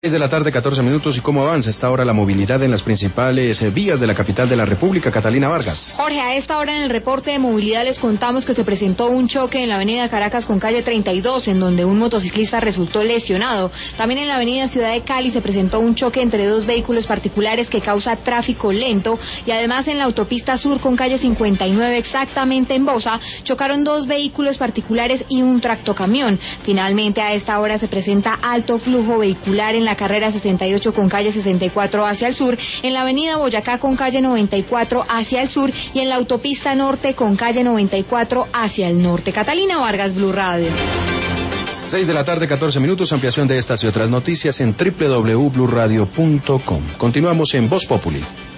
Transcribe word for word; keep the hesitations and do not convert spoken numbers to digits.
seis de la tarde, catorce minutos, y cómo avanza a esta hora la movilidad en las principales eh, vías de la capital de la República. Catalina Vargas. Jorge, a esta hora en el reporte de movilidad les contamos que se presentó un choque en la avenida Caracas con calle treinta y dos, en donde un motociclista resultó lesionado. También en la avenida Ciudad de Cali se presentó un choque entre dos vehículos particulares que causa tráfico lento, y además en la autopista sur con calle cincuenta y nueve, exactamente en Bosa, chocaron dos vehículos particulares y un tractocamión. Finalmente, a esta hora se presenta alto flujo vehicular en la carrera sesenta y ocho con calle sesenta y cuatro hacia el sur, en la avenida Boyacá con calle noventa y cuatro hacia el sur y en la autopista norte con calle noventa y cuatro hacia el norte. Catalina Vargas, Blue Radio. seis de la tarde, catorce minutos, ampliación de estas y otras noticias en doble u doble u doble u punto blue radio punto com. Continuamos en Voz Populi.